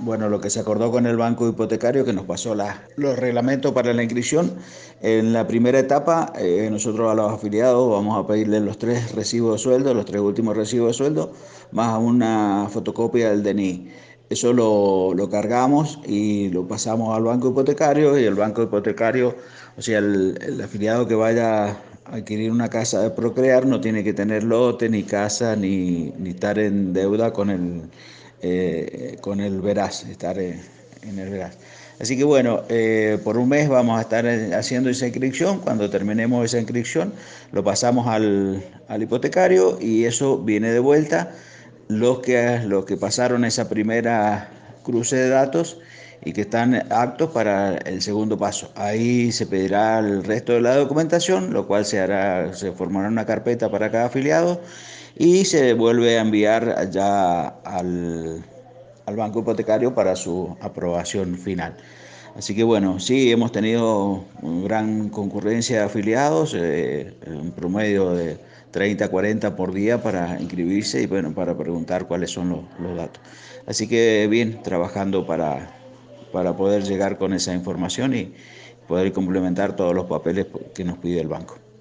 Bueno, lo que se acordó con el banco hipotecario que nos pasó los reglamentos para la inscripción. En la primera etapa, nosotros a los afiliados vamos a pedirle los 3 recibos de sueldo, los 3 últimos recibos de sueldo, más una fotocopia del DNI. Eso lo cargamos y lo pasamos al banco hipotecario y el banco hipotecario, o sea, el afiliado que vaya a adquirir una casa de Procrear no tiene que tener lote, ni casa, ni estar en deuda con el Veraz, estar en el Veraz. Así que bueno, por un mes vamos a estar haciendo esa inscripción. Cuando terminemos esa inscripción, lo pasamos al hipotecario y eso viene de vuelta. Los que pasaron esa primera cruce de datos y que están aptos para el segundo paso. Ahí se pedirá el resto de la documentación, lo cual se formará una carpeta para cada afiliado y se vuelve a enviar ya al banco hipotecario para su aprobación final. Así que bueno, sí, hemos tenido gran concurrencia de afiliados, un promedio de 30, 40 por día para inscribirse y bueno, para preguntar cuáles son los datos. Así que bien, trabajando para poder llegar con esa información y poder complementar todos los papeles que nos pide el banco.